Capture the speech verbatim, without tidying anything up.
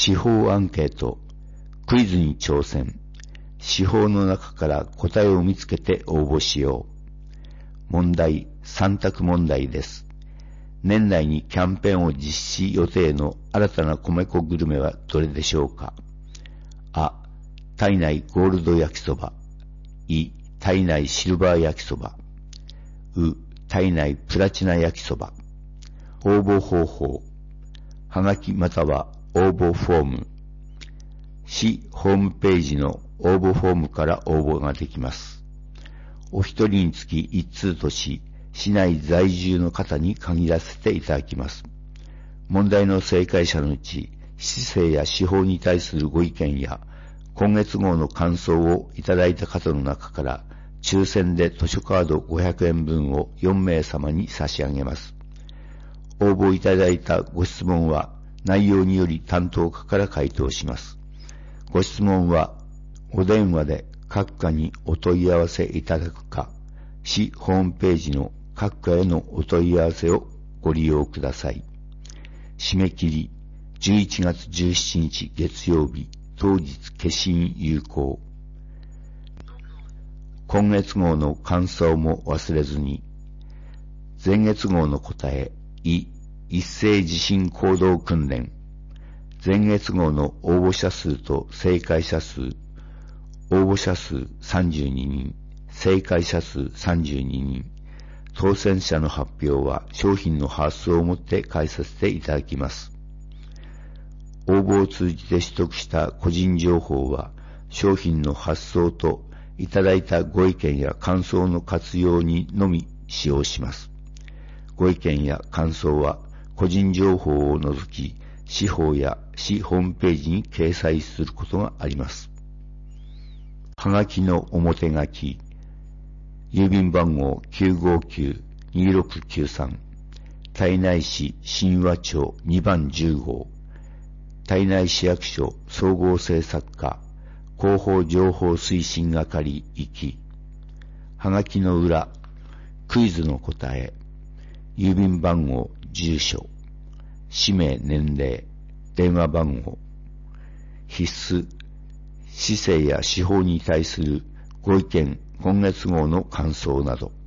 司法アンケート、クイズに挑戦。司法の中から答えを見つけて応募しよう。問題、さん択問題です。年内にキャンペーンを実施予定の新たな米粉グルメはどれでしょうか。あ、体内ゴールド焼きそば。い、体内シルバー焼きそば。う、体内プラチナ焼きそば。応募方法。はがきまたは応募フォーム。市ホームページの応募フォームから応募ができます。お一人につき一通とし、市内在住の方に限らせていただきます。問題の正解者のうち、市政や司法に対するご意見や、今月号の感想をいただいた方の中から、抽選で図書カードごひゃくえん分をよん名様に差し上げます。応募いただいたご質問は、内容により担当課から回答します。ご質問は、お電話で各課にお問い合わせいただくか、市ホームページの各課へのお問い合わせをご利用ください。締め切り、じゅういちがつじゅうしちにち月曜日、当日消印有効。今月号の感想も忘れずに。前月号の答え、い、一斉地震行動訓練。前月号の応募者数と正解者数。応募者数さんじゅうににん、正解者数さんじゅうににん。当選者の発表は商品の発送をもって返させていただきます。応募を通じて取得した個人情報は商品の発送といただいたご意見や感想の活用にのみ使用します。ご意見や感想は個人情報を除き市法や市ホームページに掲載することがあります。はがきの表書き、郵便番号 きゅうごきゅうにーろくきゅうさん、胎内市神話町にばんじゅう号、胎内市役所総合政策課広報情報推進係行き。はがきの裏、クイズの答え、郵便番号、住所、氏名、年齢、電話番号、必須、市政や司法に対するご意見、今月号の感想など。